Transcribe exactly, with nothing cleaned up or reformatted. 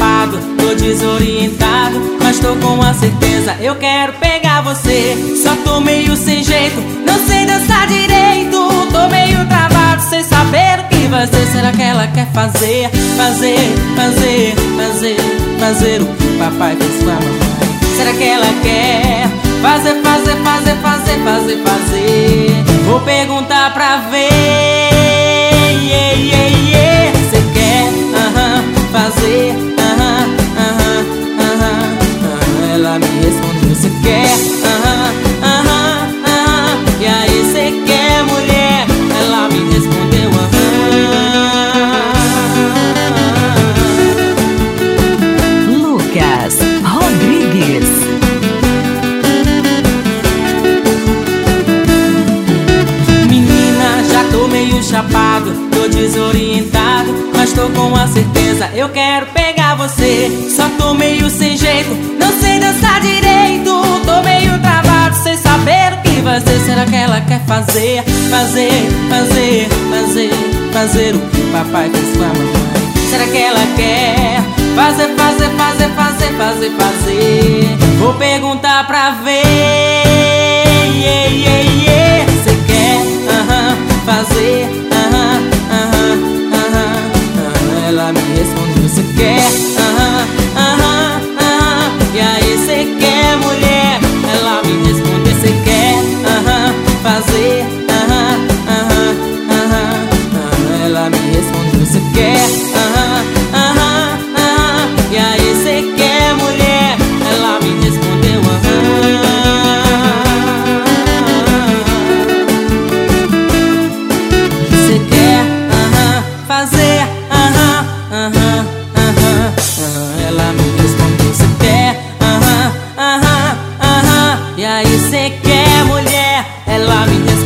chapado, tô desorientado, mas tô com a certeza, eu quero pegar você. Só tô meio sem jeito, não sei dançar direito, tô meio travado, sem saber o que vai ser. Será que ela quer fazer, fazer, fazer, fazer, fazer o que o papai fez com a mamãe? Será que ela quer fazer, fazer, fazer, fazer, fazer, fazer? Vou perguntar pra ver. Yeah, yeah, yeah. Você quer, aham, fazer, aham, aham, aham, aham. Ela me respondeu, você quer, aham, aham, aham. E aí, você quer, mulher? Ela me respondeu, aham. Lucas Rodrigues. Menina, já tô meio chapado, tô desorientado, mas tô com a certeza, eu quero pegar você. Só tô meio sem jeito, não sei dançar direito, tô meio travado, sem saber o que vai ser. Será que ela quer fazer, fazer, fazer, fazer, fazer o que o papai fez com a mamãe? Será que ela quer fazer, fazer, fazer, fazer, fazer, fazer? Vou perguntar pra ver. Yeah, yeah, yeah. Você quer, aham, fazer, aham, aham, aham, aham. Ela me respondeu, você quer, aham, aham, aham. E aí, você quer, mulher? Ela me respondeu, você quer, aham, fazer, aham, aham, aham, aham. Ela me respondeu, você quer, aham, aham, aham. E aí, você quer, mulher? Ela me respondeu, aham. Você quer, aham, fazer, aham, aham, aham, aham. Ela me respondeu, você quer, aham, aham, aham. E aí, você quer, mulher? Ela me respondeu.